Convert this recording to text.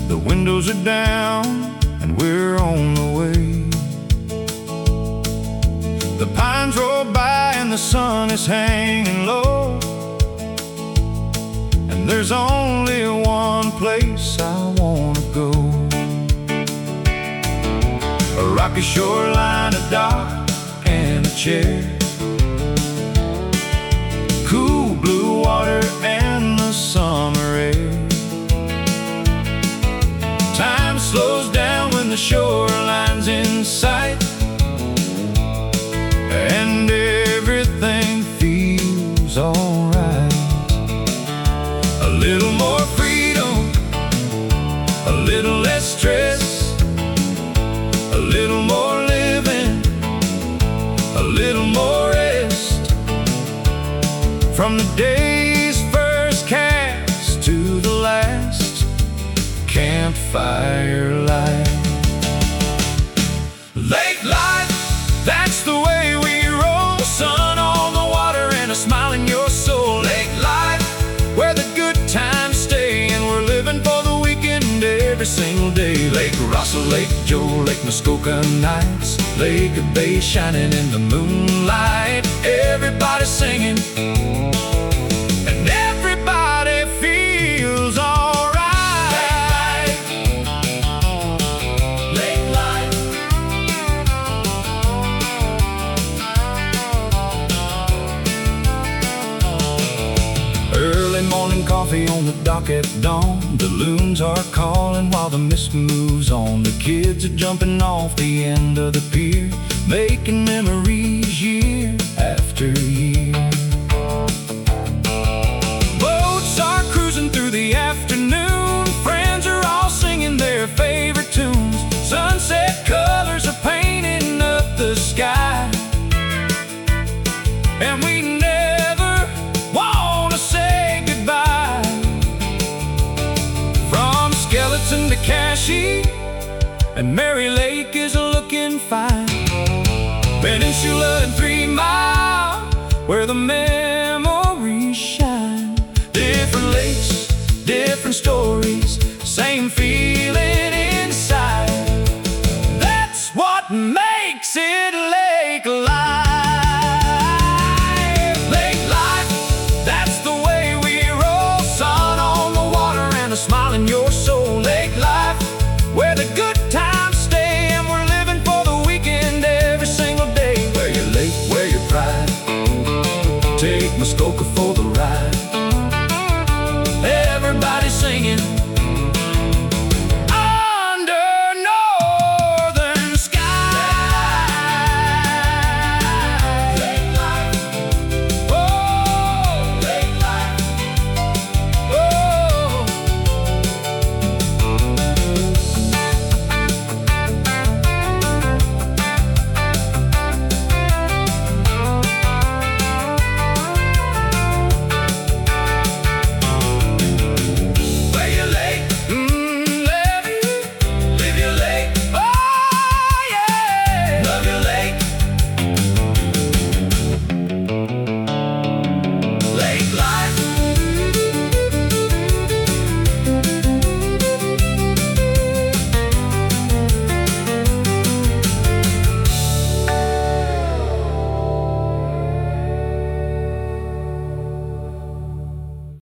The windows are down and we're on the way. The pines roll by and the sun is hanging low, and there's only one place I wanna go. A rocky shoreline, a dock, and a chair, cool blue water and the summer air. Time slows down when the shoreline's in sight, and everything feels alright. A little more freedom, a little less stress, a little more living, a little more rest. From the day's first cast to the last campfire light. Lake life, that's the way we roll. Sun on the water and a smile in your soul. Lake life, where the good times stay, and we're living for the weekend every single day. Lake Russell, Lake Joe, Lake Muskoka nights, Lake Bay shining in the moonlight. Everybody singing and everybody feels alright. Lake life. Early morning coffee on the dock at dawn. The loons are calling while the mist moves on. The kids are jumping off the end of the pier, making memories year after year. Boats are cruising through the afternoon. Friends are all singing their favorite tunes. Sunset colors are painting up the sky, and we never want to say goodbye. From Skeleton to Cashy, and Mary Lake is looking fine. Peninsula and 3 Mile, where the memories shine. Different lakes, different stories, same feeling.